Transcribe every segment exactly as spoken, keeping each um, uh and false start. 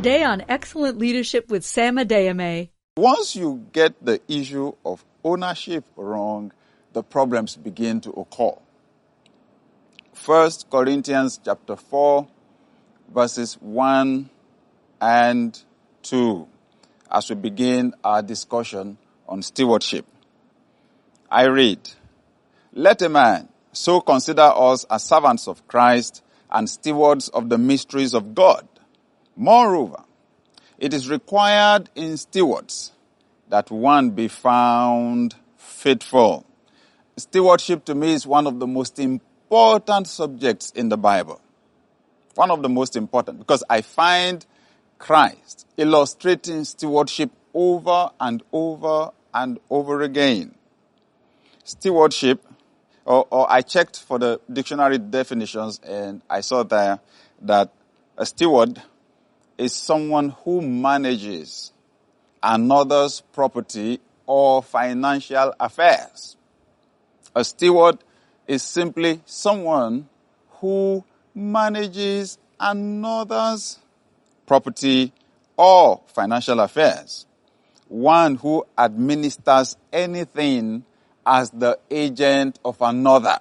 Today on Excellent Leadership with Sam Adeyemi. Once you get the issue of ownership wrong, the problems begin to occur. First Corinthians chapter four, verses one and two, as we begin our discussion on stewardship. I read, "Let a man so consider us as servants of Christ and stewards of the mysteries of God. Moreover, it is required in stewards that one be found faithful." Stewardship to me is one of the most important subjects in the Bible. One of the most important, because I find Christ illustrating stewardship over and over and over again. Stewardship, or, or I checked for the dictionary definitions and I saw there that a steward is someone who manages another's property or financial affairs. A steward is simply someone who manages another's property or financial affairs. One who administers anything as the agent of another.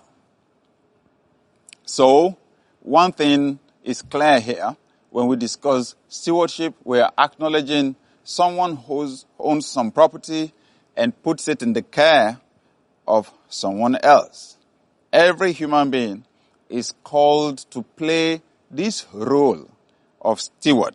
So, one thing is clear here. When we discuss stewardship, we are acknowledging someone who owns some property and puts it in the care of someone else. Every human being is called to play this role of steward.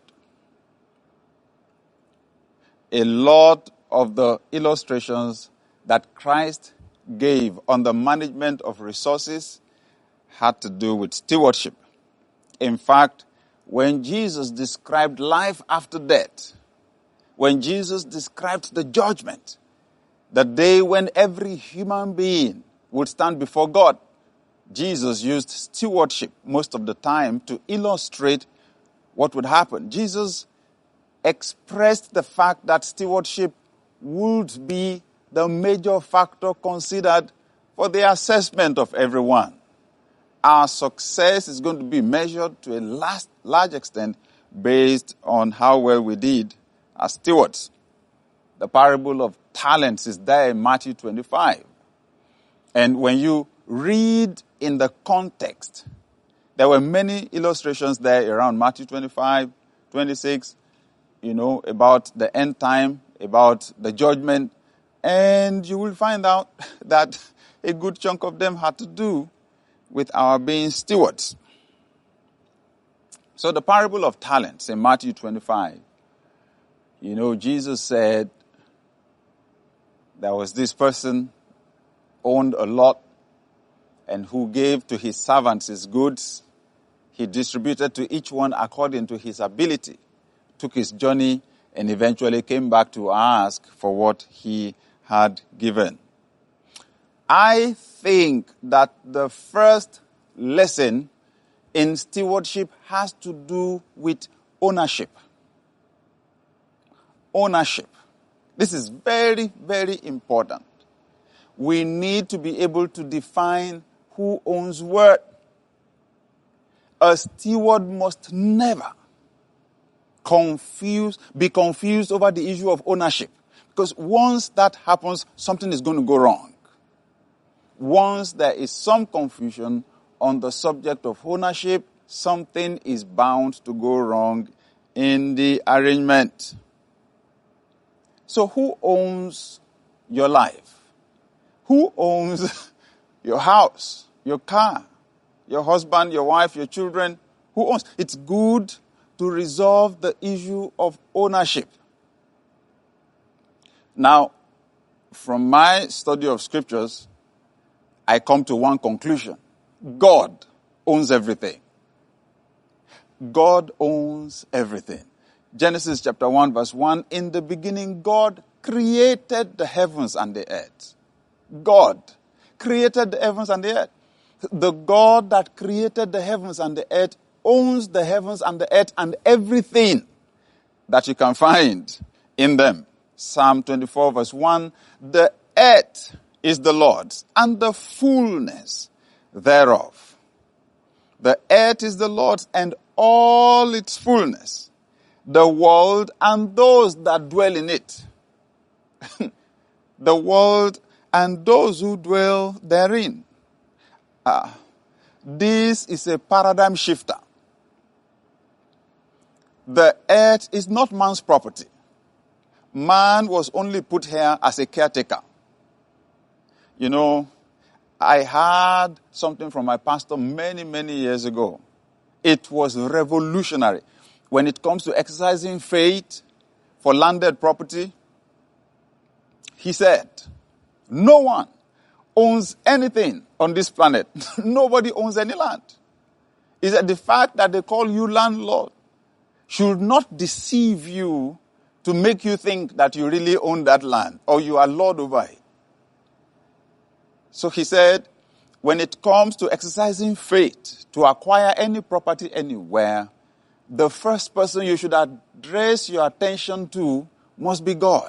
A lot of the illustrations that Christ gave on the management of resources had to do with stewardship. In fact, when Jesus described life after death, when Jesus described the judgment, the day when every human being would stand before God, Jesus used stewardship most of the time to illustrate what would happen. Jesus expressed the fact that stewardship would be the major factor considered for the assessment of everyone. Our success is going to be measured to a large, large extent based on how well we did as stewards. The parable of talents is there in Matthew twenty-five. And when you read in the context, there were many illustrations there around Matthew twenty-five, twenty-six, you know, about the end time, about the judgment. And you will find out that a good chunk of them had to do with our being stewards. So the parable of talents in Matthew twenty-five, you know, Jesus said there was this person owned a lot and who gave to his servants his goods. He distributed to each one according to his ability, took his journey, and eventually came back to ask for what he had given. I think that the first lesson in stewardship has to do with ownership. Ownership. This is very, very important. We need to be able to define who owns what. A steward must never confuse, be confused over the issue of ownership. Because once that happens, something is going to go wrong. Once there is some confusion on the subject of ownership, something is bound to go wrong in the arrangement. So who owns your life? Who owns your house, your car, your husband, your wife, your children? Who owns? It's good to resolve the issue of ownership. Now, from my study of scriptures, I come to one conclusion. God owns everything. God owns everything. Genesis chapter one verse one, in the beginning God created the heavens and the earth. God created the heavens and the earth. The God that created the heavens and the earth owns the heavens and the earth and everything that you can find in them. Psalm twenty-four verse one, the earth is the Lord's and the fullness thereof. The earth is the Lord's and all its fullness. the world and those that dwell in it. The world and those who dwell therein. Uh, this is a paradigm shifter. The earth is not man's property. Man was only put here as a caretaker. You know, I heard something from my pastor many, many years ago. It was revolutionary. When it comes to exercising faith for landed property, he said, no one owns anything on this planet. Nobody owns any land. He said the fact that they call you landlord should not deceive you to make you think that you really own that land or you are lord over it. So he said, when it comes to exercising faith to acquire any property anywhere, the first person you should address your attention to must be God.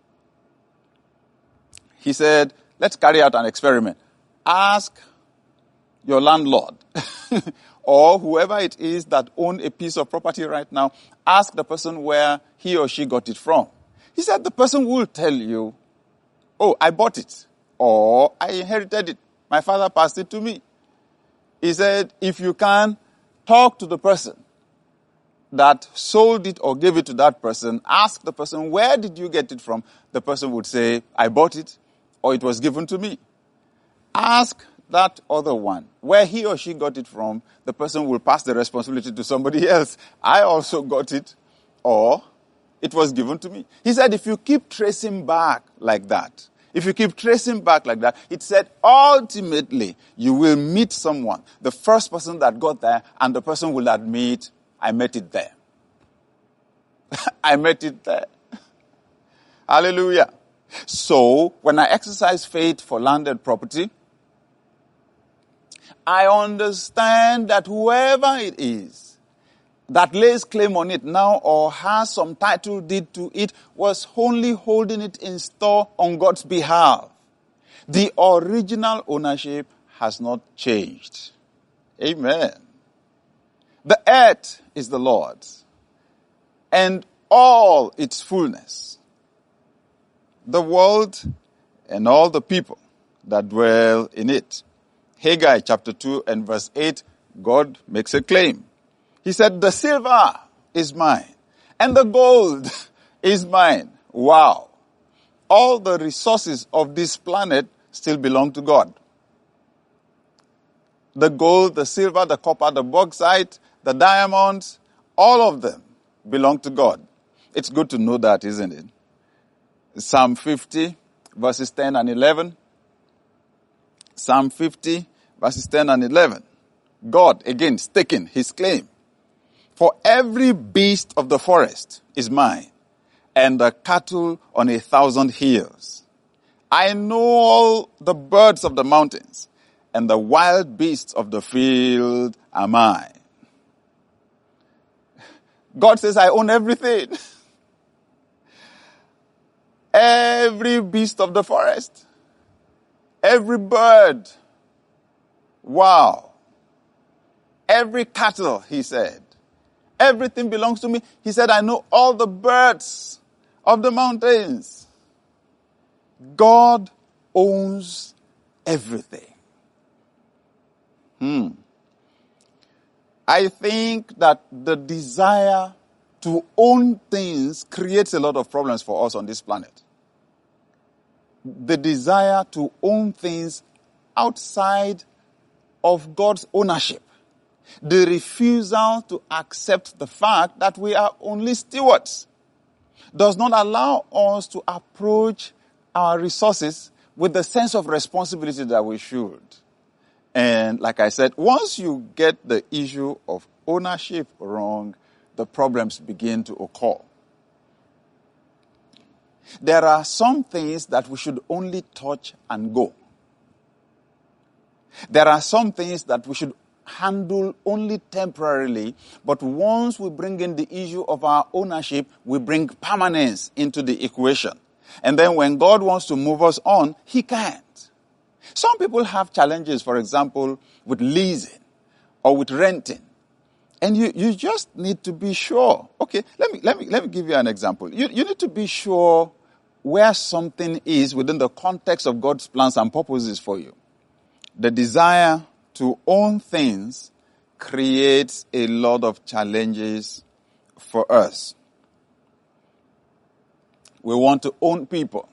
He said, let's carry out an experiment. Ask your landlord or whoever it is that owns a piece of property right now, ask the person where he or she got it from. He said the person will tell you, oh, I bought it, or I inherited it. My father passed it to me. He said, if you can talk to the person that sold it or gave it to that person, ask the person, where did you get it from? The person would say, I bought it, or it was given to me. Ask that other one, where he or she got it from, the person will pass the responsibility to somebody else. I also got it, or it was given to me. He said, if you keep tracing back like that, if you keep tracing back like that, it said, ultimately, you will meet someone, the first person that got there, and the person will admit, I met it there. I met it there. Hallelujah. So, when I exercise faith for landed property, I understand that whoever it is that lays claim on it now or has some title deed to it was only holding it in store on God's behalf. The original ownership has not changed. Amen. The earth is the Lord's and all its fullness. The world and all the people that dwell in it. Haggai chapter two and verse eight, God makes a claim. He said, the silver is mine and the gold is mine. Wow. All the resources of this planet still belong to God. The gold, the silver, the copper, the bauxite, the diamonds, all of them belong to God. It's good to know that, isn't it? Psalm fifty, verses ten and eleven. Psalm fifty, verses ten and eleven. God, again, staking his claim. For every beast of the forest is mine, and the cattle on a thousand hills. I know all the birds of the mountains, and the wild beasts of the field are mine. God says, I own everything. Every beast of the forest. Every bird. Wow. Every cattle, he said. Everything belongs to me. He said, I know all the birds of the mountains. God owns everything. Hmm. I think that the desire to own things creates a lot of problems for us on this planet. The desire to own things outside of God's ownership. The refusal to accept the fact that we are only stewards does not allow us to approach our resources with the sense of responsibility that we should. And like I said, once you get the issue of ownership wrong, the problems begin to occur. There are some things that we should only touch and go. There are some things that we should handle only temporarily, but once we bring in the issue of our ownership, we bring permanence into the equation. And then when God wants to move us on, he can't. Some people have challenges, for example, with leasing or with renting. And you, you just need to be sure. Okay, let me, let me, let me give you an example. You, you need to be sure where something is within the context of God's plans and purposes for you. The desire to own things creates a lot of challenges for us. We want to own people.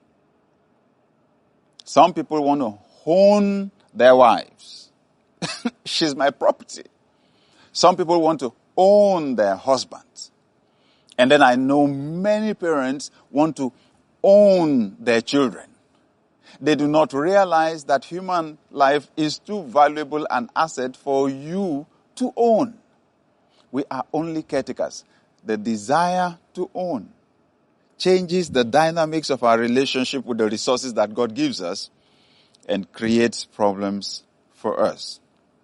Some people want to own their wives. She's my property. Some people want to own their husbands. And then I know many parents want to own their children. They do not realize that human life is too valuable an asset for you to own. We are only caretakers. The desire to own changes the dynamics of our relationship with the resources that God gives us and creates problems for us.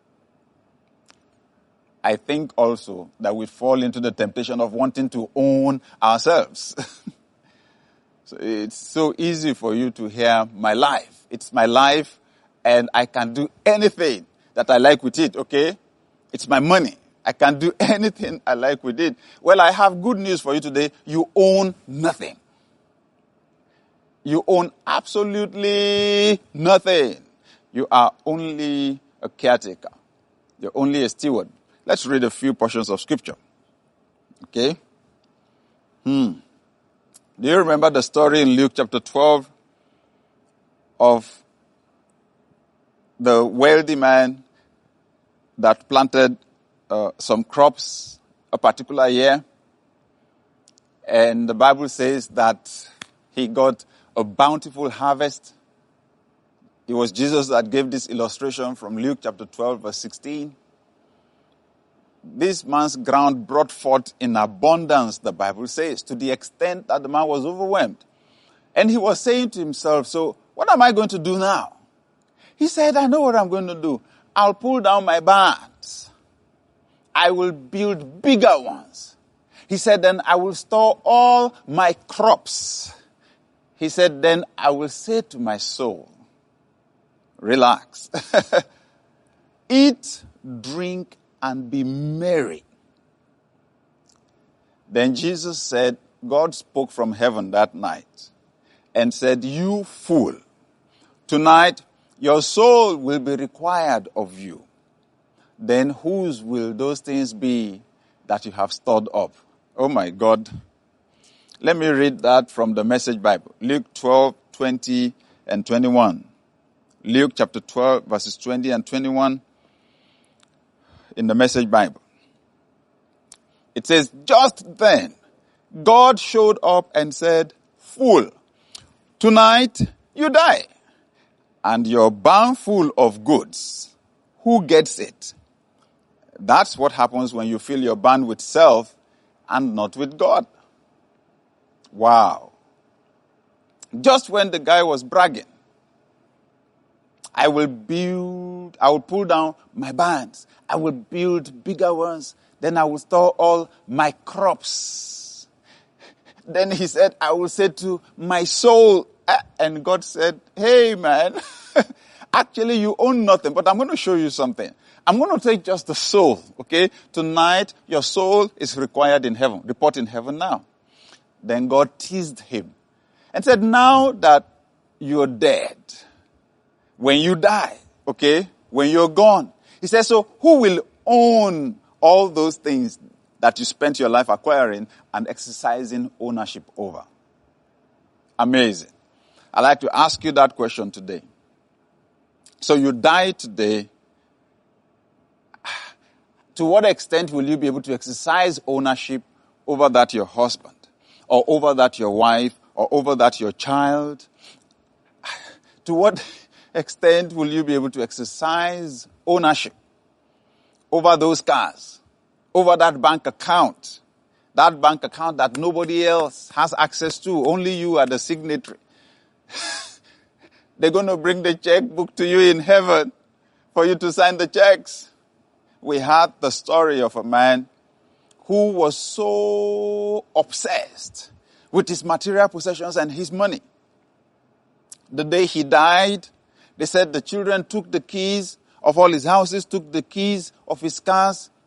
I think also that we fall into the temptation of wanting to own ourselves. So it's so easy for you to hear my life. It's my life and I can do anything that I like with it, okay? It's my money. I can do anything I like with it. Well, I have good news for you today. You own nothing. You own absolutely nothing. You are only a caretaker. You're only a steward. Let's read a few portions of scripture. Okay? Hmm. Do you remember the story in Luke chapter twelve of the wealthy man that planted uh, some crops a particular year? And the Bible says that he got a bountiful harvest. It was Jesus that gave this illustration from Luke chapter twelve verse sixteen. This man's ground brought forth in abundance, the Bible says, to the extent that the man was overwhelmed. And he was saying to himself, so what am I going to do now? He said, I know what I'm going to do. I'll pull down my barns. I will build bigger ones. He said, then I will store all my crops. He said, then I will say to my soul, relax. Eat, drink, and be merry. Then Jesus said, God spoke from heaven that night and said, you fool, tonight your soul will be required of you. Then whose will those things be that you have stored up? Oh my God. Let me read that from the Message Bible. Luke twelve, twenty and twenty-one. Luke chapter twelve, verses twenty and twenty-one. In the Message Bible. It says, just then, God showed up and said, fool, tonight you die, and your barn full of goods. Who gets it? That's what happens when you fill your barn with self and not with God. Wow. Just when the guy was bragging, I will build, I will pull down my barns. I will build bigger ones. Then I will store all my crops. Then he said, I will say to my soul, and God said, hey man, actually you own nothing, but I'm going to show you something. I'm going to take just the soul, okay? Tonight, your soul is required in heaven. Report in heaven now. Then God teased him and said, now that you're dead, when you die, okay, when you're gone, he says, so who will own all those things that you spent your life acquiring and exercising ownership over? Amazing. I'd like to ask you that question today. So you die today. To what extent will you be able to exercise ownership over that your husband, or over that your wife, or over that your child? To what extent will you be able to exercise ownership over those cars, over that bank account, that bank account that nobody else has access to, only you are the signatory? They're going to bring the checkbook to you in heaven for you to sign the checks. We had the story of a man who was so obsessed with his material possessions and his money. The day he died, they said the children took the keys of all his houses, took the keys of his cars,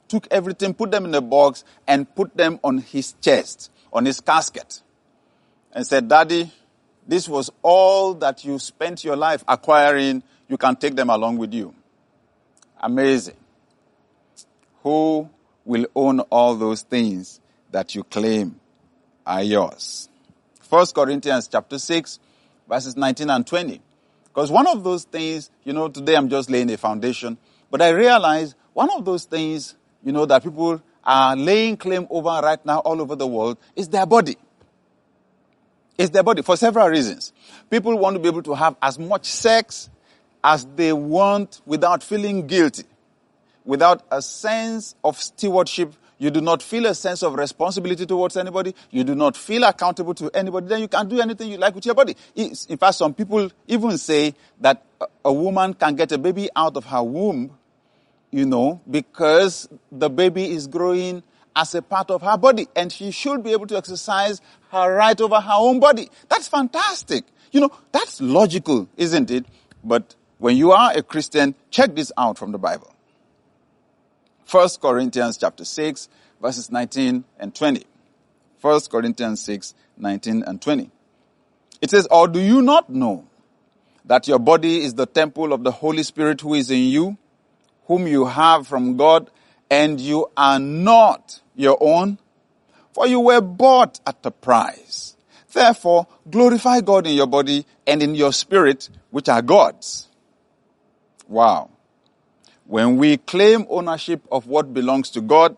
took everything, put them in a box, and put them on his chest, on his casket, and said, Daddy, this was all that you spent your life acquiring. You can take them along with you. Amazing. Who will own all those things that you claim are yours? First Corinthians chapter six, verses nineteen and twenty. Because one of those things, you know, today I'm just laying a foundation, but I realize one of those things, you know, that people are laying claim over right now all over the world is their body. It's their body for several reasons. People want to be able to have as much sex as they want without feeling guilty. Without a sense of stewardship, you do not feel a sense of responsibility towards anybody. You do not feel accountable to anybody. Then you can do anything you like with your body. In fact, some people even say that a woman can get a baby out of her womb, you know, because the baby is growing as a part of her body, and she should be able to exercise her right over her own body. That's fantastic. You know, that's logical, isn't it? But when you are a Christian, check this out from the Bible. First Corinthians chapter six, verses nineteen and twenty. First Corinthians six, nineteen and twenty. It says, or do you not know that your body is the temple of the Holy Spirit who is in you, whom you have from God, and you are not your own? For you were bought at a price. Therefore, glorify God in your body and in your spirit, which are God's. Wow. When we claim ownership of what belongs to God,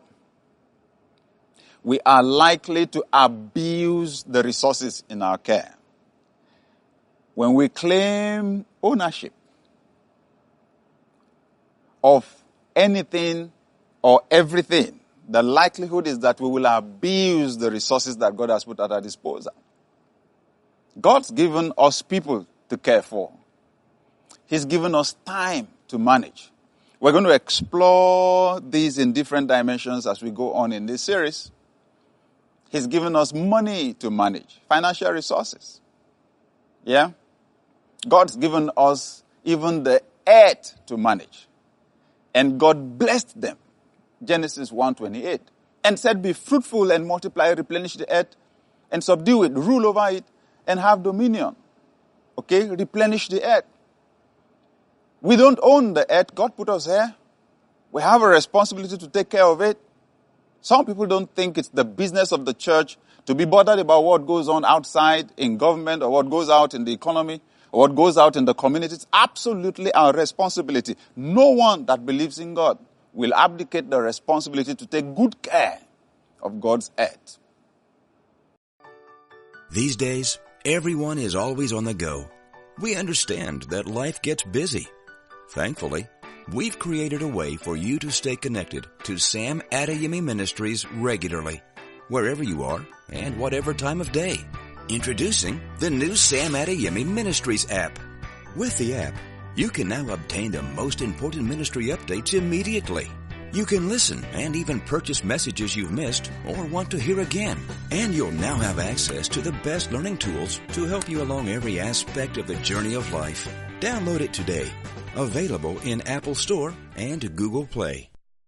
we are likely to abuse the resources in our care. When we claim ownership of anything or everything, the likelihood is that we will abuse the resources that God has put at our disposal. God's given us people to care for. He's given us time to manage. We're going to explore these in different dimensions as we go on in this series. He's given us money to manage, financial resources. Yeah? God's given us even the earth to manage. And God blessed them. Genesis one twenty-eight. And said, be fruitful and multiply, replenish the earth, and subdue it, rule over it, and have dominion. Okay? Replenish the earth. We don't own the earth. God put us here. We have a responsibility to take care of it. Some people don't think it's the business of the church to be bothered about what goes on outside in government or what goes out in the economy or what goes out in the community. It's absolutely our responsibility. No one that believes in God will abdicate the responsibility to take good care of God's earth. These days, everyone is always on the go. We understand that life gets busy. Thankfully, we've created a way for you to stay connected to Sam Adeyemi Ministries regularly, wherever you are and whatever time of day. Introducing the new Sam Adeyemi Ministries app. With the app, you can now obtain the most important ministry updates immediately. You can listen and even purchase messages you've missed or want to hear again. And you'll now have access to the best learning tools to help you along every aspect of the journey of life. Download it today. Available in Apple Store and Google Play.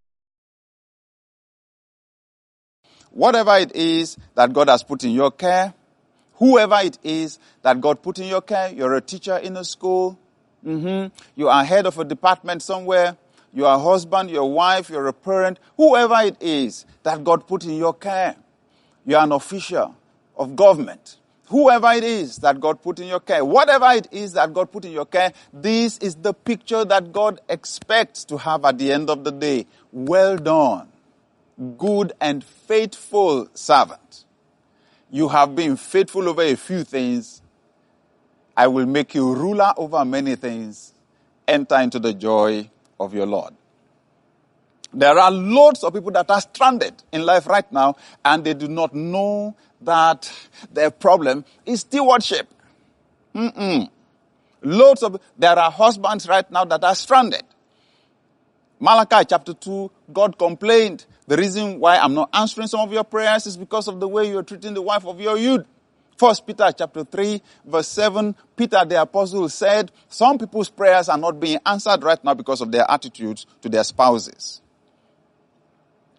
Whatever it is that God has put in your care, whoever it is that God put in your care, you're a teacher in a school, mm-hmm. you are head of a department somewhere, you are a husband, you're a wife, you're a parent, whoever it is that God put in your care, you are an official of government. Whoever it is that God put in your care, whatever it is that God put in your care, this is the picture that God expects to have at the end of the day. Well done, good and faithful servant. You have been faithful over a few things. I will make you ruler over many things. Enter into the joy of your Lord. There are loads of people that are stranded in life right now, and they do not know that their problem is stewardship. Mm-mm. Loads of, there are husbands right now that are stranded. Malachi chapter two, God complained, the reason why I'm not answering some of your prayers is because of the way you're treating the wife of your youth. First Peter chapter three, verse seven, Peter the apostle said, some people's prayers are not being answered right now because of their attitudes to their spouses.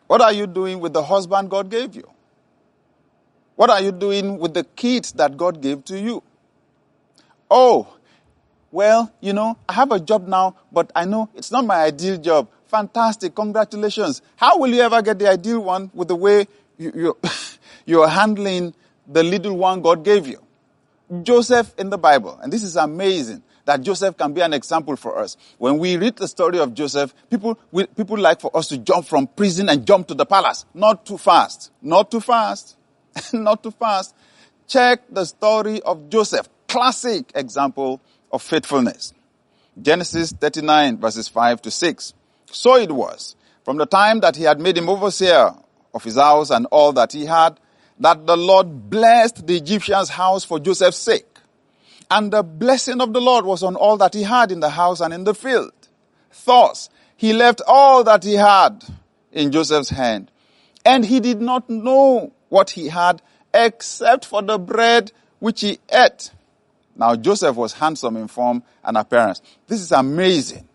What are you doing with the husband God gave you? What are you doing with the kids that God gave to you? Oh, well, you know, I have a job now, but I know it's not my ideal job. Fantastic, congratulations. How will you ever get the ideal one with the way you, you, you're handling the little one God gave you? Joseph in the Bible, and this is amazing that Joseph can be an example for us. When we read the story of Joseph, people we, people like for us to jump from prison and jump to the palace. Not too fast. Not too fast. Not too fast. Check the story of Joseph. Classic example of faithfulness. Genesis thirty-nine verses five to six. So it was, from the time that he had made him overseer of his house and all that he had, that the Lord blessed the Egyptian's house for Joseph's sake. And the blessing of the Lord was on all that he had in the house and in the field. Thus, he left all that he had in Joseph's hand. And he did not know what he had except for the bread which he ate. Now, Joseph was handsome in form and appearance. This is amazing.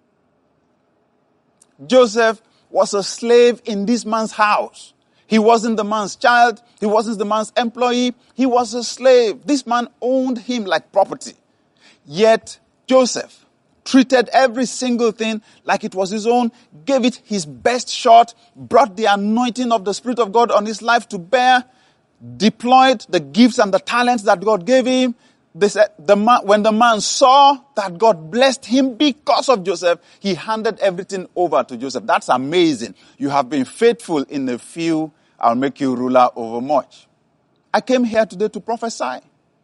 Joseph was a slave in this man's house. He wasn't the man's child. He wasn't the man's employee. He was a slave. This man owned him like property. Yet Joseph treated every single thing like it was his own, gave it his best shot, brought the anointing of the Spirit of God on his life to bear, deployed the gifts and the talents that God gave him. They said, the man, when the man saw that God blessed him because of Joseph, he handed everything over to Joseph. That's amazing. You have been faithful in a few, I'll make you ruler over much. I came here today to prophesy.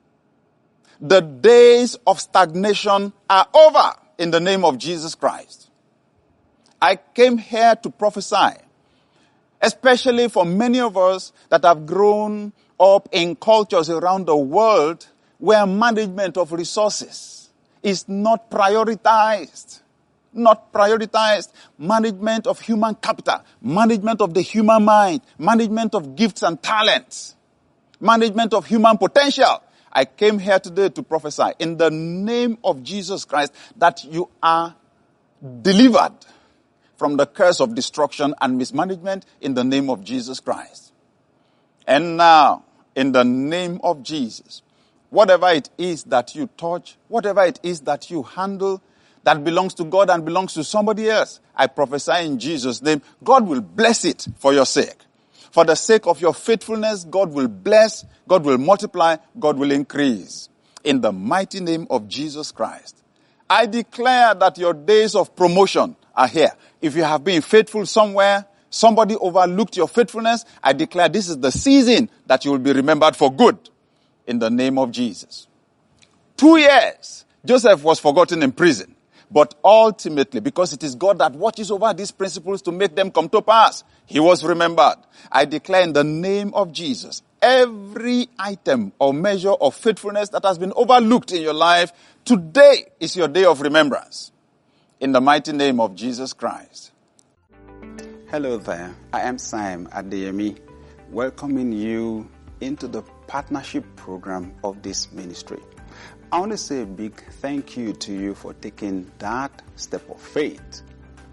The days of stagnation are over in the name of Jesus Christ. I came here to prophesy, especially for many of us that have grown up in cultures around the world where management of resources is not prioritized. Not prioritized. Management of human capital. Management of the human mind. Management of gifts and talents. Management of human potential. I came here today to prophesy in the name of Jesus Christ that you are delivered from the curse of destruction and mismanagement in the name of Jesus Christ. And now, in the name of Jesus, whatever it is that you touch, whatever it is that you handle, that belongs to God and belongs to somebody else, I prophesy in Jesus' name, God will bless it for your sake. For the sake of your faithfulness, God will bless, God will multiply, God will increase. In the mighty name of Jesus Christ. I declare that your days of promotion are here. If you have been faithful somewhere, somebody overlooked your faithfulness, I declare this is the season that you will be remembered for good. In the name of Jesus. Two years, Joseph was forgotten in prison. But ultimately, because it is God that watches over these principles to make them come to pass, he was remembered. I declare in the name of Jesus, every item or measure of faithfulness that has been overlooked in your life, today is your day of remembrance. In the mighty name of Jesus Christ. Hello there, I am Sam Adeyemi, welcoming you into the partnership program of this ministry. I want to say a big thank you to you for taking that step of faith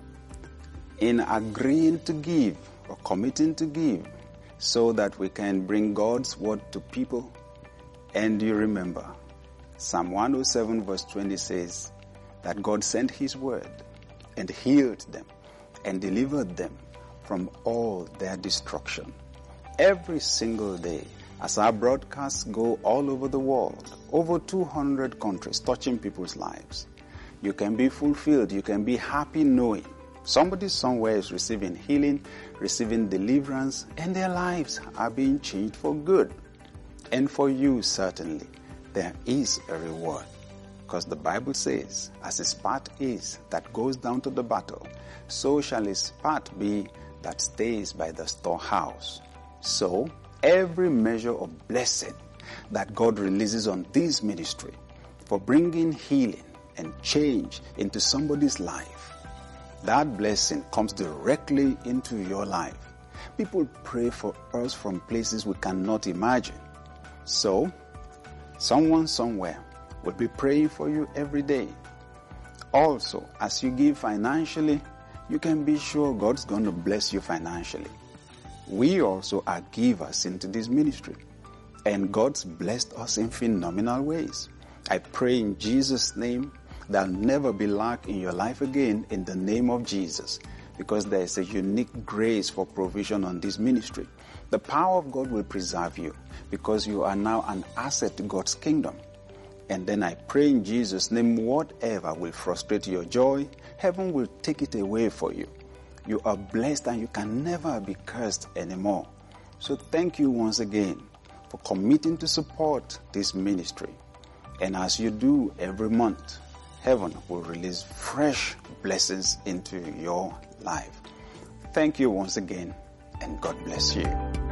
in agreeing to give or committing to give so that we can bring God's word to people. And you remember, Psalm one oh seven verse twenty says that God sent his word and healed them and delivered them from all their destruction. Every single day, as our broadcasts go all over the world, over two hundred countries, touching people's lives, you can be fulfilled, you can be happy knowing somebody somewhere is receiving healing, receiving deliverance, and their lives are being changed for good. And for you, certainly, there is a reward. Because the Bible says, as his part is that goes down to the battle, so shall his part be that stays by the storehouse. So, every measure of blessing that God releases on this ministry for bringing healing and change into somebody's life, that blessing comes directly into your life. People pray for us from places we cannot imagine. So, someone somewhere will be praying for you every day. Also, as you give financially, you can be sure God's going to bless you financially. We also are givers into this ministry, and God's blessed us in phenomenal ways. I pray in Jesus' name there'll never be lack in your life again in the name of Jesus, because there is a unique grace for provision on this ministry. The power of God will preserve you because you are now an asset to God's kingdom. And then I pray in Jesus' name, whatever will frustrate your joy, heaven will take it away for you. You are blessed and you can never be cursed anymore. So thank you once again for committing to support this ministry. And as you do every month, heaven will release fresh blessings into your life. Thank you once again, and God bless you.